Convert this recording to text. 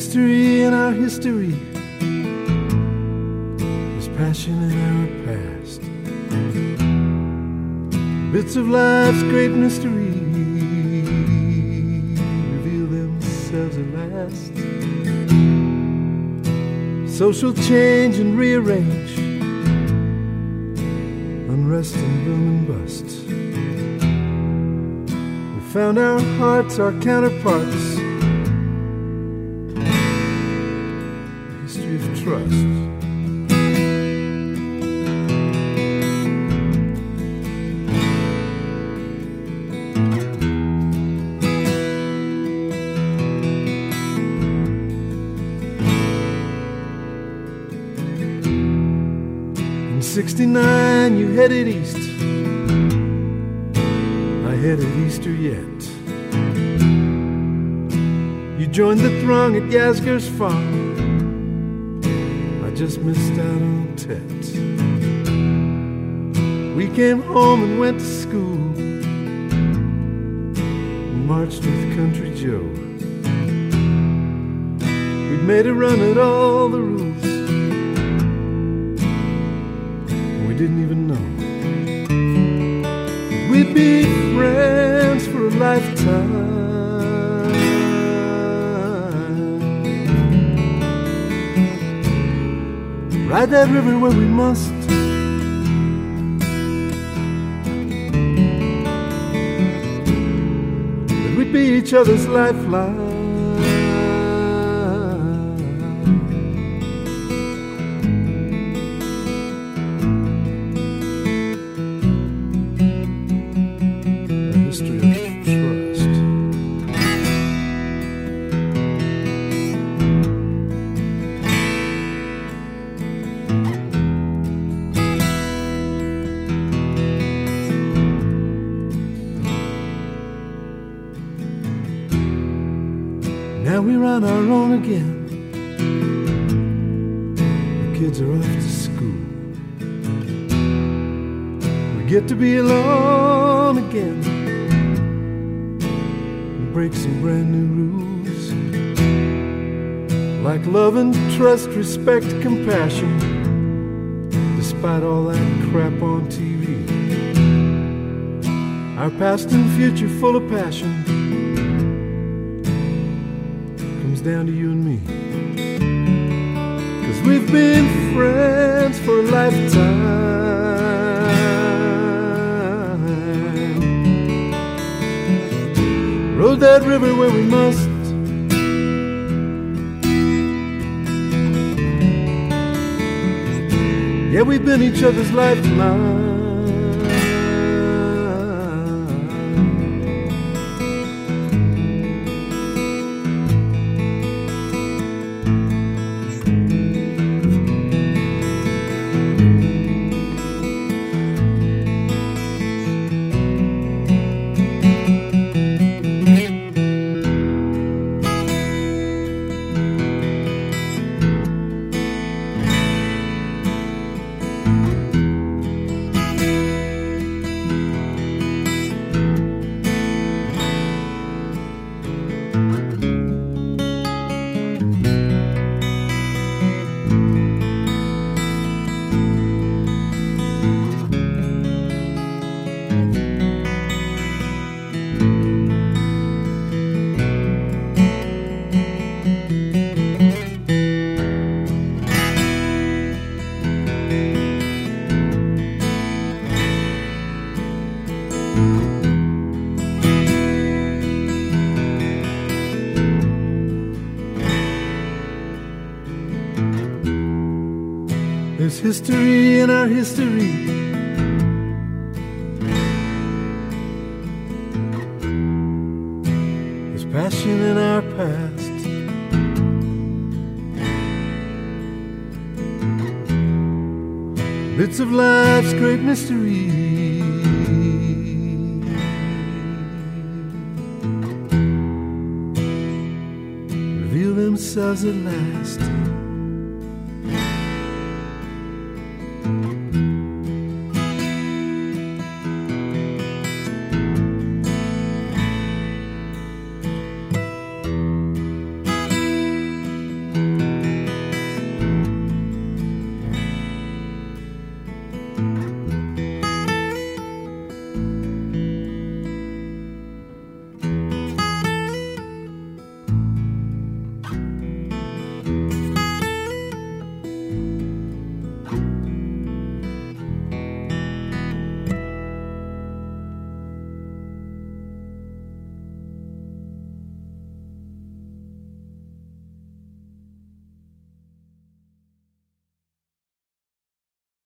history in our history. There's passion in our past. Bits of life's great mystery reveal themselves at last. Social change and rearrange, unrest and boom and bust. We found our hearts, our counterparts. A history of trust. In '69 you headed east, I headed easter yet. You joined the throng at Yasgur's farm, I just missed out on Tet. We came home and went to school, and marched with Country Joe. We'd made a run at all the rules, and we didn't even know that we'd be friends for a lifetime. Ride that river where we must, that we'd be each other's lifeline. A history of trust. Now we're on our own again. The kids are off to school. We get to be alone again and break some brand new rules, like love and trust, respect, compassion, despite all that crap on TV. Our past and future full of passion down to you and me, 'cause we've been friends for a lifetime. Rode that river where we must, yeah, we've been each other's lifeline. There's history in our history. There's passion in our past. Bits of life's great mystery reveal themselves at last.